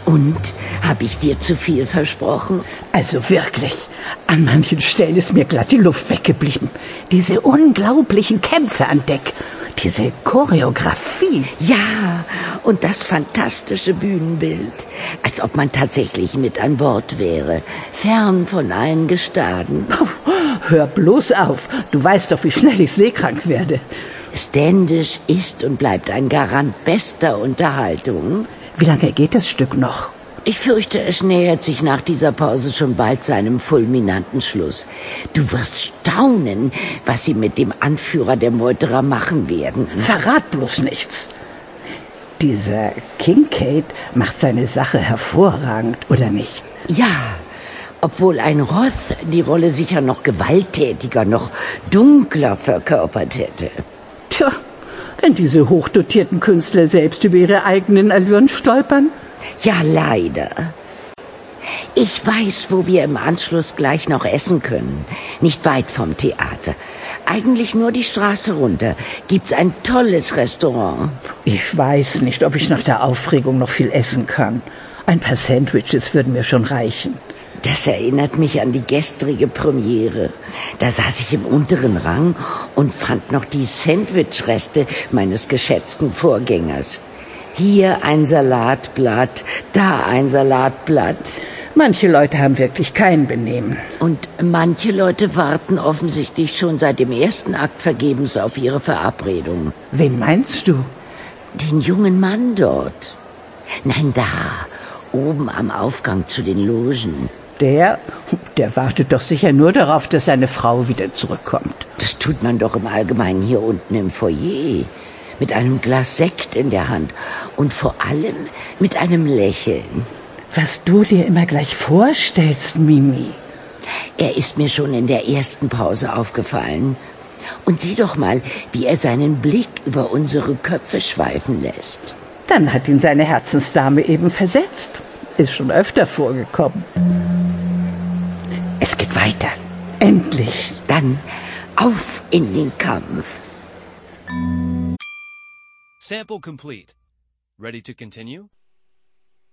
Und, habe ich dir zu viel versprochen? Also wirklich, an manchen Stellen ist mir glatt die Luft weggeblieben. Diese unglaublichen Kämpfe an Deck, diese Choreografie. Ja, und das fantastische Bühnenbild. Als ob man tatsächlich mit an Bord wäre, fern von allen Gestaden. Hör bloß auf, du weißt doch, wie schnell ich seekrank werde. Standish ist und bleibt ein Garant bester Unterhaltung. Wie lange geht das Stück noch? Ich fürchte, es nähert sich nach dieser Pause schon bald seinem fulminanten Schluss. Du wirst staunen, was sie mit dem Anführer der Meuterer machen werden. Verrat bloß nichts. Dieser Kincaid macht seine Sache hervorragend, oder nicht? Ja, obwohl ein Roth die Rolle sicher noch gewalttätiger, noch dunkler verkörpert hätte. Tja, wenn diese hochdotierten Künstler selbst über ihre eigenen Allüren stolpern? Ja, leider. Ich weiß, wo wir im Anschluss gleich noch essen können. Nicht weit vom Theater. Eigentlich nur die Straße runter. Gibt's ein tolles Restaurant. Ich weiß nicht, ob ich nach der Aufregung noch viel essen kann. Ein paar Sandwiches würden mir schon reichen. Das erinnert mich an die gestrige Premiere. Da saß ich im unteren Rang und fand noch die Sandwichreste meines geschätzten Vorgängers. Hier ein Salatblatt, da ein Salatblatt. Manche Leute haben wirklich kein Benehmen. Und manche Leute warten offensichtlich schon seit dem ersten Akt vergebens auf ihre Verabredung. Wen meinst du? Den jungen Mann dort. Nein, da, oben am Aufgang zu den Logen. Der wartet doch sicher nur darauf, dass seine Frau wieder zurückkommt. Das tut man doch im Allgemeinen hier unten im Foyer. Mit einem Glas Sekt in der Hand und vor allem mit einem Lächeln. Was du dir immer gleich vorstellst, Mimi. Er ist mir schon in der ersten Pause aufgefallen. Und sieh doch mal, wie er seinen Blick über unsere Köpfe schweifen lässt. Dann hat ihn seine Herzensdame eben versetzt. Ist schon öfter vorgekommen. Es geht weiter. Endlich. Dann auf in den Kampf. Sample complete. Ready to continue?